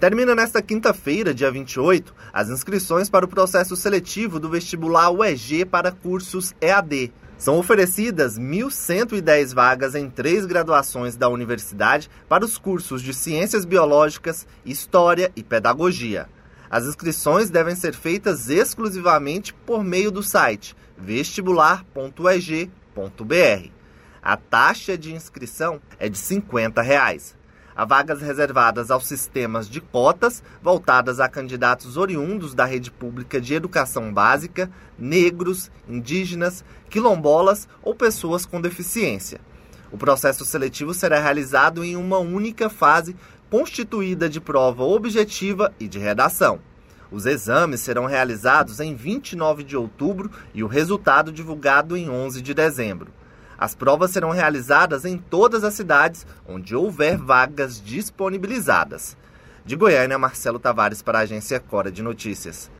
Termina nesta quinta-feira, dia 28, as inscrições para o processo seletivo do vestibular UEG para cursos EAD. São oferecidas 1.110 vagas em 3 graduações da universidade para os cursos de Ciências Biológicas, História e Pedagogia. As inscrições devem ser feitas exclusivamente por meio do site vestibular.ueg.br. A taxa de inscrição é de R$ 50. Há vagas reservadas aos sistemas de cotas, voltadas a candidatos oriundos da rede pública de educação básica, negros, indígenas, quilombolas ou pessoas com deficiência. O processo seletivo será realizado em uma única fase, constituída de prova objetiva e de redação. Os exames serão realizados em 29 de outubro e o resultado divulgado em 11 de dezembro. As provas serão realizadas em todas as cidades onde houver vagas disponibilizadas. De Goiânia, Marcelo Tavares para a Agência Cora de Notícias.